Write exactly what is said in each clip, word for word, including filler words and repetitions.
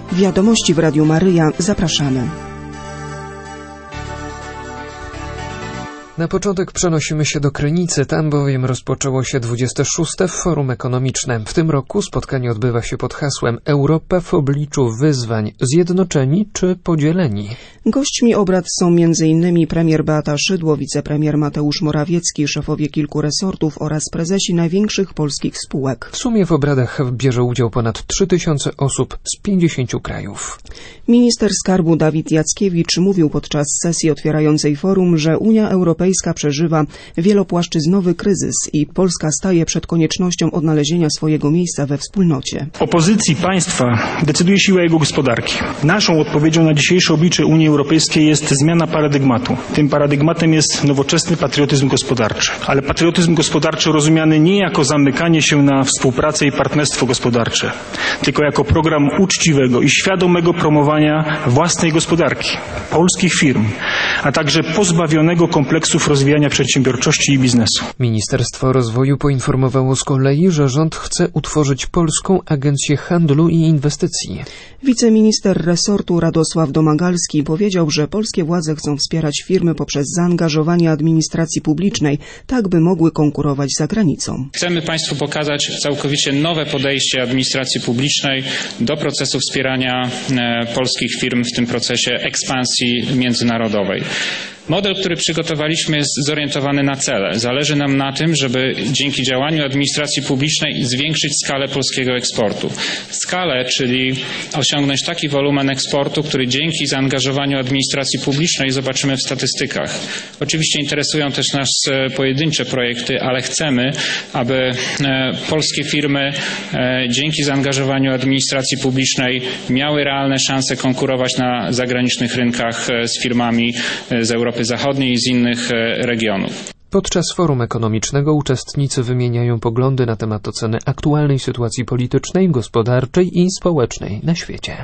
Wiadomości w Radiu Maryja. Zapraszamy. Na początek przenosimy się do Krynicy, tam bowiem rozpoczęło się dwudzieste szóste Forum Ekonomiczne. W tym roku spotkanie odbywa się pod hasłem Europa w obliczu wyzwań. Zjednoczeni czy podzieleni? Gośćmi obrad są między innymi premier Beata Szydło, wicepremier Mateusz Morawiecki, szefowie kilku resortów oraz prezesi największych polskich spółek. W sumie w obradach bierze udział ponad trzy tysiące osób z pięćdziesięciu krajów. Minister skarbu Dawid Jackiewicz mówił podczas sesji otwierającej forum, że Unia Europejska przeżywa wielopłaszczyznowy kryzys i Polska staje przed koniecznością odnalezienia swojego miejsca we wspólnocie. W opozycji państwa decyduje siła jego gospodarki. Naszą odpowiedzią na dzisiejsze oblicze Unii Europejskiej jest zmiana paradygmatu. Tym paradygmatem jest nowoczesny patriotyzm gospodarczy. Ale patriotyzm gospodarczy rozumiany nie jako zamykanie się na współpracę i partnerstwo gospodarcze, tylko jako program uczciwego i świadomego promowania własnej gospodarki, polskich firm, a także pozbawionego kompleksów rozwijania przedsiębiorczości i biznesu. Ministerstwo Rozwoju poinformowało z kolei, że rząd chce utworzyć Polską Agencję Handlu i Inwestycji. Wiceminister resortu Radosław Domagalski powiedział, że polskie władze chcą wspierać firmy poprzez zaangażowanie administracji publicznej, tak by mogły konkurować za granicą. Chcemy Państwu pokazać całkowicie nowe podejście administracji publicznej do procesu wspierania polskich firm w tym procesie ekspansji międzynarodowej. Model, który przygotowaliśmy, jest zorientowany na cele. Zależy nam na tym, żeby dzięki działaniu administracji publicznej zwiększyć skalę polskiego eksportu. Skalę, czyli osiągnąć taki wolumen eksportu, który dzięki zaangażowaniu administracji publicznej zobaczymy w statystykach. Oczywiście interesują też nas pojedyncze projekty, ale chcemy, aby polskie firmy dzięki zaangażowaniu administracji publicznej miały realne szanse konkurować na zagranicznych rynkach z firmami z Europy Zachodniej i z innych regionów. Podczas forum ekonomicznego uczestnicy wymieniają poglądy na temat oceny aktualnej sytuacji politycznej, gospodarczej i społecznej na świecie.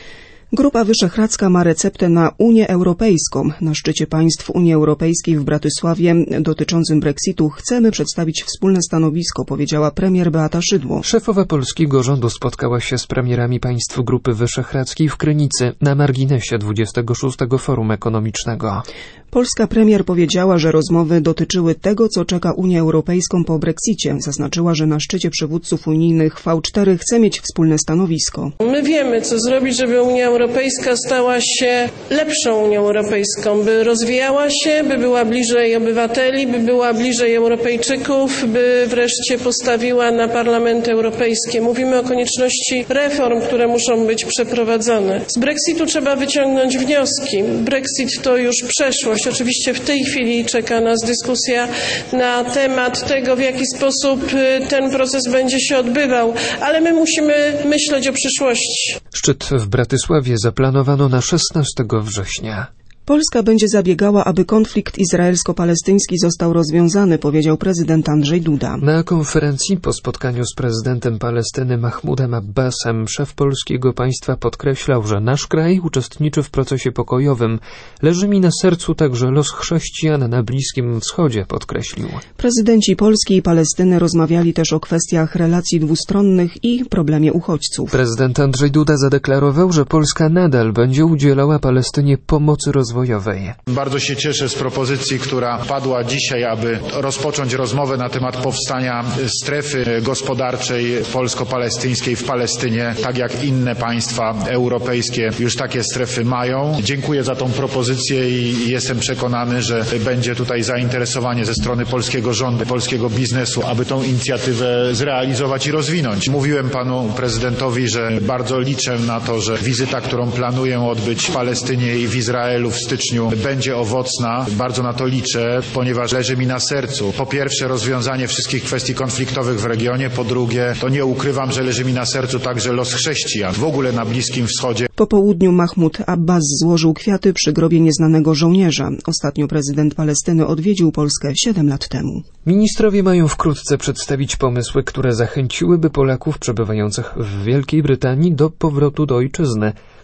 Grupa Wyszehradzka ma receptę na Unię Europejską. Na szczycie państw Unii Europejskiej w Bratysławie dotyczącym Brexitu chcemy przedstawić wspólne stanowisko, powiedziała premier Beata Szydło. Szefowa polskiego rządu spotkała się z premierami państw Grupy Wyszehradzkiej w Krynicy na marginesie dwudziestego szóstego Forum Ekonomicznego. Polska premier powiedziała, że rozmowy dotyczyły tego, co czeka Unię Europejską po Brexicie. Zaznaczyła, że na szczycie przywódców unijnych V cztery chce mieć wspólne stanowisko. My wiemy, co zrobić, żeby Unia Europejska stała się lepszą Unią Europejską, by rozwijała się, by była bliżej obywateli, by była bliżej Europejczyków, by wreszcie postawiła na Parlament Europejski. Mówimy o konieczności reform, które muszą być przeprowadzone. Z Brexitu trzeba wyciągnąć wnioski. Brexit to już przeszłość. Oczywiście w tej chwili czeka nas dyskusja na temat tego, w jaki sposób ten proces będzie się odbywał, ale my musimy myśleć o przyszłości. Szczyt w Bratysławie zaplanowano na szesnastego września. Polska będzie zabiegała, aby konflikt izraelsko-palestyński został rozwiązany, powiedział prezydent Andrzej Duda. Na konferencji po spotkaniu z prezydentem Palestyny Mahmudem Abbasem szef polskiego państwa podkreślał, że nasz kraj uczestniczy w procesie pokojowym. Leży mi na sercu także los chrześcijan na Bliskim Wschodzie, podkreślił. Prezydenci Polski i Palestyny rozmawiali też o kwestiach relacji dwustronnych i problemie uchodźców. Prezydent Andrzej Duda zadeklarował, że Polska nadal będzie udzielała Palestynie pomocy rozwojowej. Bardzo się cieszę z propozycji, która padła dzisiaj, aby rozpocząć rozmowę na temat powstania strefy gospodarczej polsko-palestyńskiej w Palestynie, tak jak inne państwa europejskie już takie strefy mają. Dziękuję za tą propozycję i jestem przekonany, że będzie tutaj zainteresowanie ze strony polskiego rządu, polskiego biznesu, aby tą inicjatywę zrealizować i rozwinąć. Mówiłem panu prezydentowi, że bardzo liczę na to, że wizyta, którą planuję odbyć w Palestynie i w Izraelu w styczniu będzie owocna. Bardzo na to liczę, ponieważ leży mi na sercu po pierwsze rozwiązanie wszystkich kwestii konfliktowych w regionie, po drugie to nie ukrywam, że leży mi na sercu także los chrześcijan w ogóle na Bliskim Wschodzie. Po południu Mahmud Abbas złożył kwiaty przy grobie nieznanego żołnierza. Ostatnio prezydent Palestyny odwiedził Polskę siedem lat temu. Ministrowie mają wkrótce przedstawić pomysły, które zachęciłyby Polaków przebywających w Wielkiej Brytanii do powrotu do ojczyzny.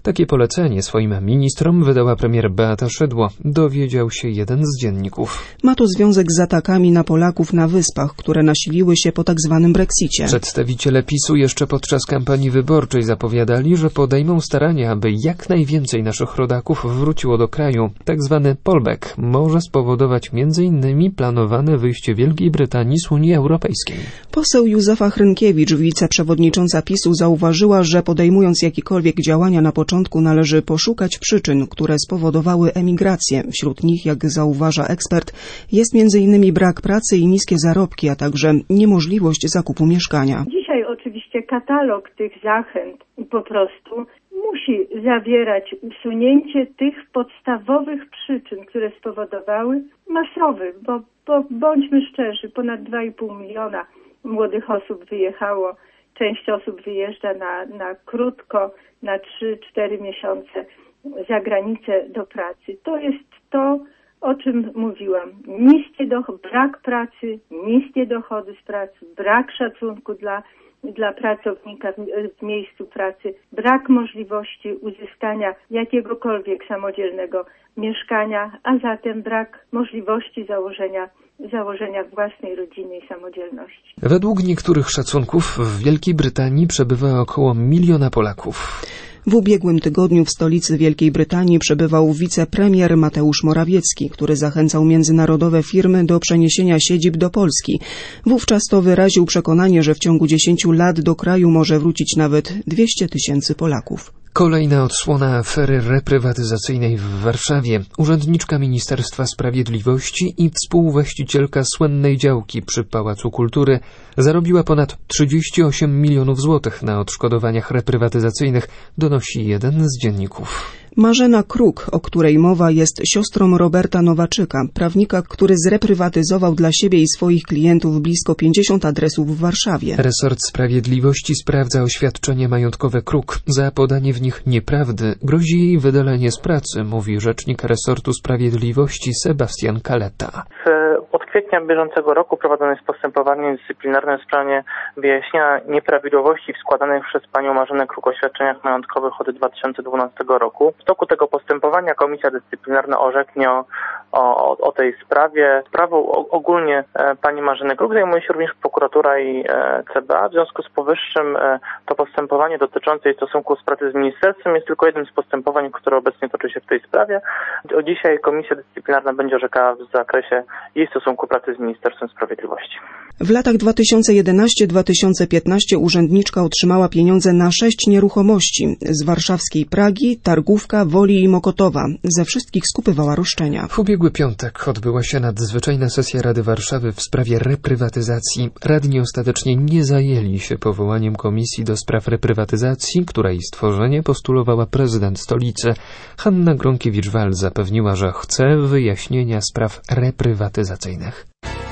Takie polecenie swoim ministrom wydała premier Beata Szydło, dowiedział się jeden z dzienników. Ma to związek z atakami na Polaków na Wyspach, które nasiliły się po tak zwanym Brexicie. Przedstawiciele PiSu jeszcze podczas kampanii wyborczej zapowiadali, że podejmą starania, aby jak najwięcej naszych rodaków wróciło do kraju. Tak zwany pullback może spowodować między innymi planowane wyjście Wielkiej Brytanii z Unii Europejskiej. Poseł Józefa Hrynkiewicz, wiceprzewodnicząca PiSu, zauważyła, że podejmując jakiekolwiek działania na początku należy poszukać przyczyn, które spowodowały emigrację. Wśród nich, jak zauważa ekspert, jest między innymi brak pracy i niskie zarobki, a także niemożliwość zakupu mieszkania. Dzisiaj oczywiście katalog tych zachęt po prostu musi zawierać usunięcie tych podstawowych przyczyn, które spowodowały masowy, bo, bo bądźmy szczerzy, ponad dwa i pół miliona młodych osób wyjechało. Część osób wyjeżdża na, na krótko, na trzy cztery miesiące za granicę do pracy. To jest to, o czym mówiłam. Niskie dochody, brak pracy, niskie dochody z pracy, brak szacunku dla, dla pracownika w, w miejscu pracy, brak możliwości uzyskania jakiegokolwiek samodzielnego mieszkania, a zatem brak możliwości założenia założenia własnej rodziny i samodzielności. Według niektórych szacunków w Wielkiej Brytanii przebywa około miliona Polaków. W ubiegłym tygodniu w stolicy Wielkiej Brytanii przebywał wicepremier Mateusz Morawiecki, który zachęcał międzynarodowe firmy do przeniesienia siedzib do Polski. Wówczas to wyraził przekonanie, że w ciągu dziesięciu lat do kraju może wrócić nawet dwieście tysięcy Polaków. Kolejna odsłona afery reprywatyzacyjnej w Warszawie. Urzędniczka Ministerstwa Sprawiedliwości i współwłaścicielka słynnej działki przy Pałacu Kultury zarobiła ponad trzydzieści osiem milionów złotych na odszkodowaniach reprywatyzacyjnych, donosi jeden z dzienników. Marzena Kruk, o której mowa, jest siostrą Roberta Nowaczyka, prawnika, który zreprywatyzował dla siebie i swoich klientów blisko pięćdziesiąt adresów w Warszawie. Resort Sprawiedliwości sprawdza oświadczenia majątkowe Kruk. Za podanie w nich nieprawdy grozi jej wydalenie z pracy, mówi rzecznik resortu Sprawiedliwości Sebastian Kaleta. Od kwietnia bieżącego roku prowadzone jest postępowanie dyscyplinarne w sprawie wyjaśnienia nieprawidłowości w składanych przez panią Marzenę Kruk oświadczeniach majątkowych od dwa tysiące dwunastego roku. W toku tego postępowania komisja dyscyplinarna orzeknie o, o, o tej sprawie. Sprawą ogólnie e, pani Marzeny Kruk zajmuje się również prokuratura i e, C B A. W związku z powyższym e, to postępowanie dotyczące jej stosunku z pracy z ministerstwem jest tylko jednym z postępowań, które obecnie toczy się w tej sprawie. Od dzisiaj komisja dyscyplinarna będzie orzekała w zakresie jej stosunku pracy z Ministerstwem Sprawiedliwości. W latach dwa tysiące jedenastego do dwa tysiące piętnastego urzędniczka otrzymała pieniądze na sześć nieruchomości z warszawskiej Pragi, Targówka, Woli i Mokotowa. Ze wszystkich skupywała roszczenia. W ubiegły piątek odbyła się nadzwyczajna sesja Rady Warszawy w sprawie reprywatyzacji. Radni ostatecznie nie zajęli się powołaniem komisji do spraw reprywatyzacji, której stworzenie postulowała prezydent stolicy. Hanna Gronkiewicz-Waltz zapewniła, że chce wyjaśnienia spraw reprywatyzacyjnych.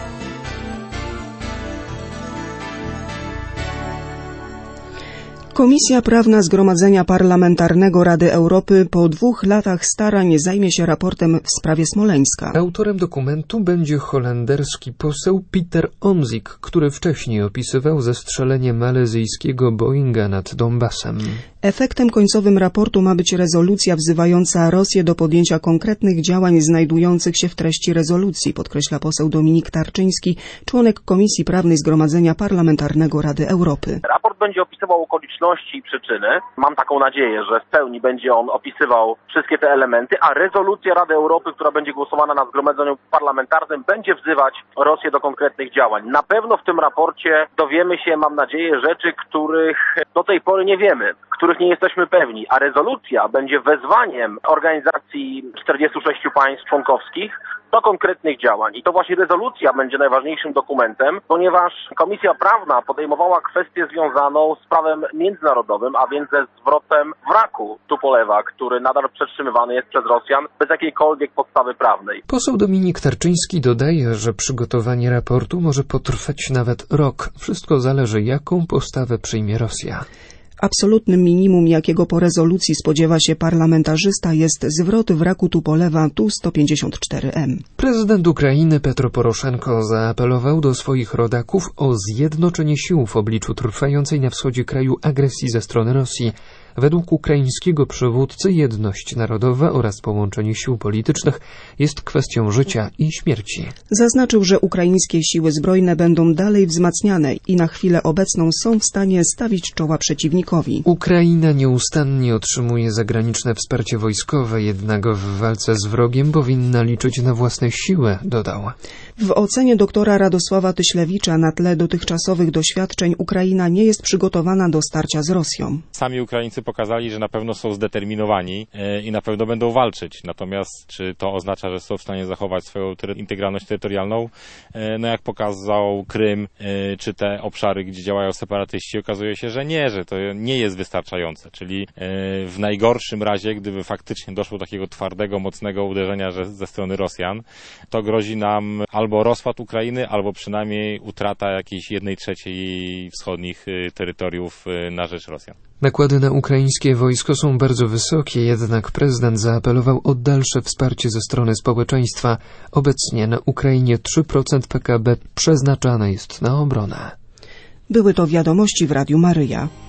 Komisja Prawna Zgromadzenia Parlamentarnego Rady Europy po dwóch latach starań zajmie się raportem w sprawie Smoleńska. Autorem dokumentu będzie holenderski poseł Pieter Omtzigt, który wcześniej opisywał zestrzelenie malezyjskiego Boeinga nad Donbasem. Efektem końcowym raportu ma być rezolucja wzywająca Rosję do podjęcia konkretnych działań znajdujących się w treści rezolucji, podkreśla poseł Dominik Tarczyński, członek Komisji Prawnej Zgromadzenia Parlamentarnego Rady Europy. Raport będzie opisywał okoliczności i przyczyny. Mam taką nadzieję, że w pełni będzie on opisywał wszystkie te elementy, a rezolucja Rady Europy, która będzie głosowana na Zgromadzeniu Parlamentarnym, będzie wzywać Rosję do konkretnych działań. Na pewno w tym raporcie dowiemy się, mam nadzieję, rzeczy, których do tej pory nie wiemy, których nie jesteśmy pewni, a rezolucja będzie wezwaniem organizacji czterdziestu sześciu państw członkowskich do konkretnych działań. I to właśnie rezolucja będzie najważniejszym dokumentem, ponieważ Komisja Prawna podejmowała kwestię związaną z prawem międzynarodowym, a więc ze zwrotem wraku Tupolewa, który nadal przetrzymywany jest przez Rosjan bez jakiejkolwiek podstawy prawnej. Poseł Dominik Tarczyński dodaje, że przygotowanie raportu może potrwać nawet rok. Wszystko zależy, jaką postawę przyjmie Rosja. Absolutnym minimum, jakiego po rezolucji spodziewa się parlamentarzysta, jest zwrot wraku Tupolewa Tu sto pięćdziesiąt cztery M. Prezydent Ukrainy Petro Poroszenko zaapelował do swoich rodaków o zjednoczenie sił w obliczu trwającej na wschodzie kraju agresji ze strony Rosji. Według ukraińskiego przywódcy jedność narodowa oraz połączenie sił politycznych jest kwestią życia i śmierci. Zaznaczył, że ukraińskie siły zbrojne będą dalej wzmacniane i na chwilę obecną są w stanie stawić czoła przeciwnikowi. Ukraina nieustannie otrzymuje zagraniczne wsparcie wojskowe, jednak w walce z wrogiem powinna liczyć na własne siły, dodał. W ocenie doktora Radosława Tyślewicza na tle dotychczasowych doświadczeń Ukraina nie jest przygotowana do starcia z Rosją. Sami Ukraińcy pokazali, że na pewno są zdeterminowani i na pewno będą walczyć. Natomiast czy to oznacza, że są w stanie zachować swoją integralność terytorialną? No jak pokazał Krym, czy te obszary, gdzie działają separatyści, okazuje się, że nie, że to nie jest wystarczające. Czyli w najgorszym razie, gdyby faktycznie doszło do takiego twardego, mocnego uderzenia ze strony Rosjan, to grozi nam albo rozpad Ukrainy, albo przynajmniej utrata jakiejś jednej trzeciej wschodnich terytoriów na rzecz Rosjan. Nakłady na ukraińskie wojsko są bardzo wysokie, jednak prezydent zaapelował o dalsze wsparcie ze strony społeczeństwa. Obecnie na Ukrainie trzy procent P K B przeznaczane jest na obronę. Były to wiadomości w Radiu Maryja.